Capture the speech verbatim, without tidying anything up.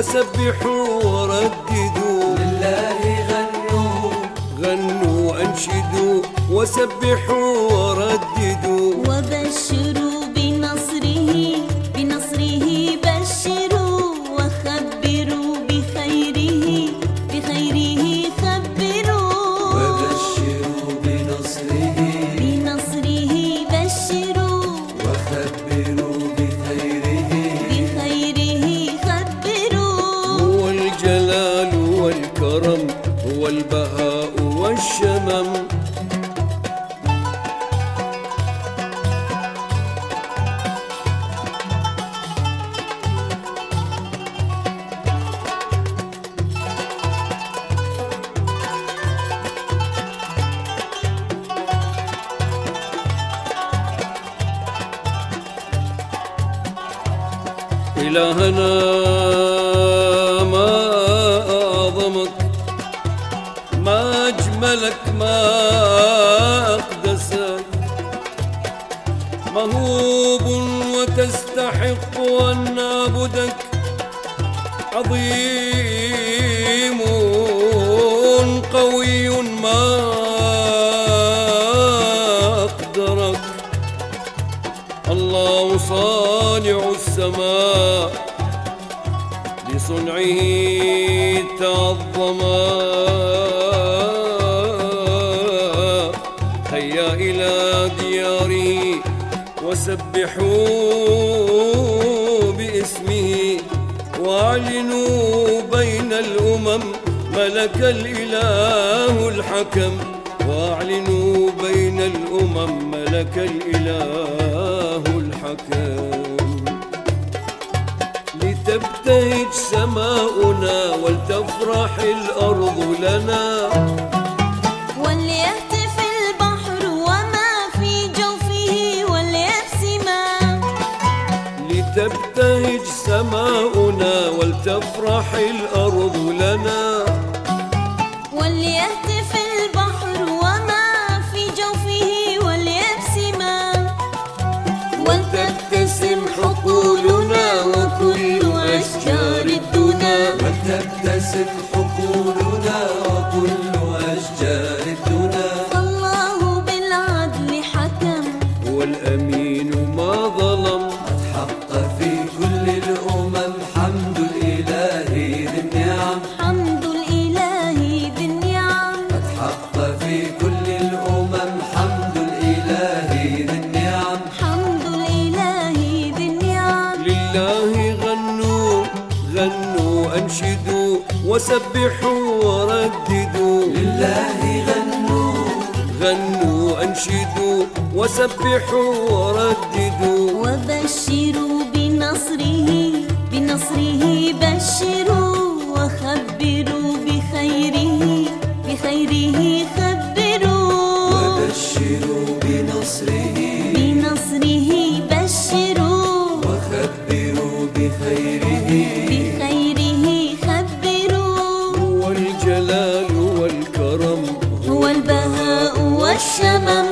وسبحوا ورددوا لله غنوا غنوا أنشدوا وسبحوا ورددوا وبشروا بنصره بنصره بشروا وخبروا بخيره بخيره خبروا وبشروا بنصره بنصره بشروا وخبروا بخيره بخيره خبروا هو الجلال والكرم هو البهاء والشمم إلهنا ما أعظمك ما أجملك ما أقدسك مهوب وتستحق أن نعبدك عظيم قوي ما أقدرك الله صانع السماء لصنعه تعظما هيا إلى دياره وسبحوا باسمه واعلنوا بين الأمم ملك الإله الحكم واعلنوا بين الأمم ملك الإله الحكم لتبتهج سماؤنا ولتفرح الأرض لنا وليهتف البحر وما في جوفه وليبسما لتبتهج سماؤنا ولتفرح الأرض لنا وليهتف البحر وما في جوفه وليبسما ولتبتسم حقولنا وكل أشجار الدنا ولتبتسم حقولنا وكل أشجار الدنا فالله بالعدل حكم هو الأمين ما ظلم حق في كل الأمم حمد الإله ذي النعم حمد الإله ذي النعم حق في كل الأمم حمد الإله ذي النعم حمد الإله ذي النعم لله غنوا غنوا أنشدوا وسبحوا ورددوا لله غنوا غنوا أنشدوا وسبحوا ورددوا وبشروا بنصره بنصره بشروا وخبروا بخيره بخيره خبروا وبشروا بنصره بنصره بشروا وخبروا بخيره بخيره خبروا هو الجلال والكرم هو البهاء والشمم